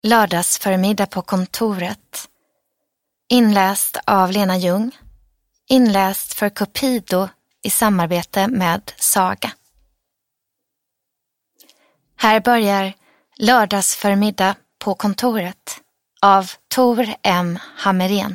Lördagsförmiddag på kontoret. Inläst av Lena Ljung. Inläst för Cupido i samarbete med Saga. Här börjar Lördagsförmiddag på kontoret av Tor M. Hammerén.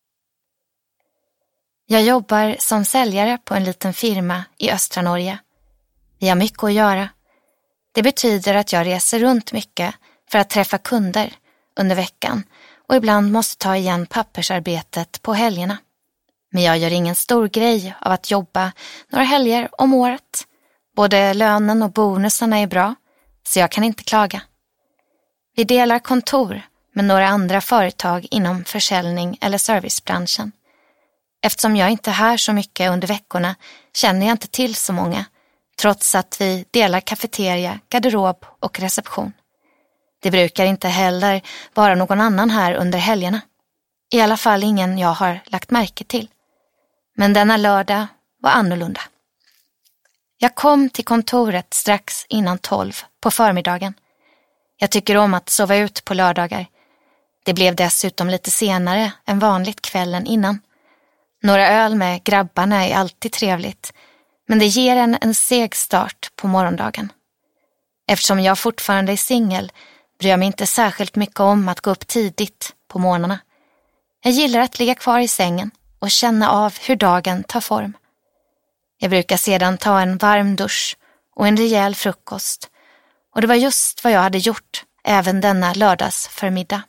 Jag jobbar som säljare på en liten firma i östra Norge. Vi har mycket att göra. Det betyder att jag reser runt mycket för att träffa kunder under veckan och ibland måste ta igen pappersarbetet på helgerna. Men jag gör ingen stor grej av att jobba några helger om året. Både lönen och bonusarna är bra, så jag kan inte klaga. Vi delar kontor med några andra företag inom försäljning eller servicebranschen. Eftersom jag inte är här så mycket under veckorna känner jag inte till så många, trots att vi delar kafeteria, garderob och reception. Det brukar inte heller vara någon annan här under helgerna. I alla fall ingen jag har lagt märke till. Men denna lördag var annorlunda. Jag kom till kontoret strax innan 12 på förmiddagen. Jag tycker om att sova ut på lördagar. Det blev dessutom lite senare än vanligt kvällen innan. Några öl med grabbarna är alltid trevligt, men det ger en seg start på morgondagen. Eftersom jag fortfarande är singel bryr jag mig inte särskilt mycket om att gå upp tidigt på morgnarna. Jag gillar att ligga kvar i sängen och känna av hur dagen tar form. Jag brukar sedan ta en varm dusch och en rejäl frukost, och det var just vad jag hade gjort även denna lördagsförmiddag.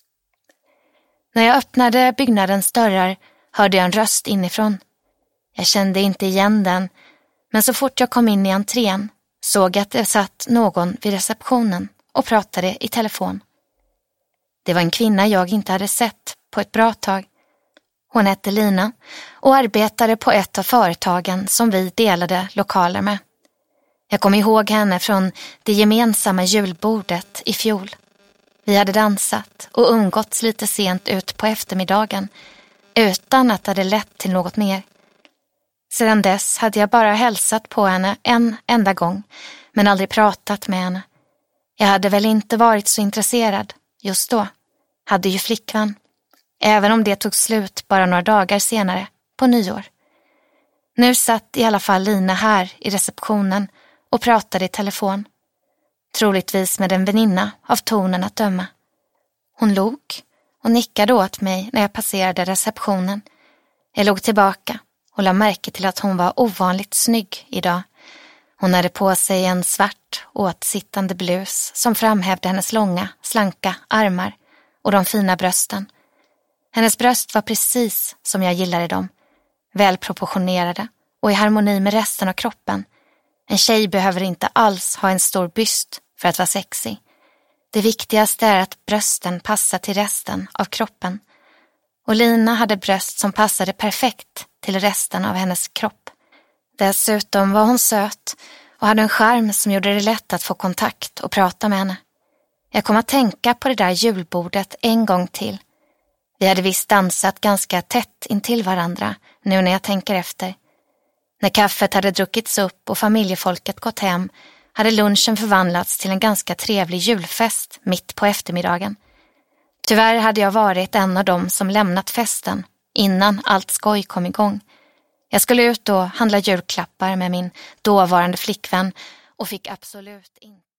När jag öppnade byggnadens dörrar hörde jag en röst inifrån. Jag kände inte igen den, men så fort jag kom in i entrén såg jag att det satt någon vid receptionen och pratade i telefon. Det var en kvinna jag inte hade sett på ett bra tag. Hon hette Lina och arbetade på ett av företagen som vi delade lokaler med. Jag kom ihåg henne från det gemensamma julbordet i fjol. Vi hade dansat och umgåtts lite sent ut på eftermiddagen utan att det hade lett till något mer. Sedan dess hade jag bara hälsat på henne en enda gång, men aldrig pratat med henne. Jag hade väl inte varit så intresserad just då. Hade ju flickvän. Även om det tog slut bara några dagar senare, på nyår. Nu satt i alla fall Lina här i receptionen och pratade i telefon. Troligtvis med en väninna av tonen att döma. Hon log och nickade åt mig när jag passerade receptionen. Jag låg tillbaka och lade märke till att hon var ovanligt snygg idag. Hon hade på sig en svart åtsittande blus som framhävde hennes långa, slanka armar och de fina brösten. Hennes bröst var precis som jag gillade dem. Välproportionerade och i harmoni med resten av kroppen. En tjej behöver inte alls ha en stor byst för att vara sexy. Det viktigaste är att brösten passar till resten av kroppen. Och Lina hade bröst som passade perfekt till resten av hennes kropp. Dessutom var hon söt och hade en charm som gjorde det lätt att få kontakt och prata med henne. Jag kom att tänka på det där julbordet en gång till. Vi hade visst dansat ganska tätt intill varandra nu när jag tänker efter. När kaffet hade druckits upp och familjefolket gått hem hade lunchen förvandlats till en ganska trevlig julfest mitt på eftermiddagen. Tyvärr hade jag varit en av dem som lämnat festen innan allt skoj kom igång. Jag skulle ut och handla julklappar med min dåvarande flickvän och fick absolut inte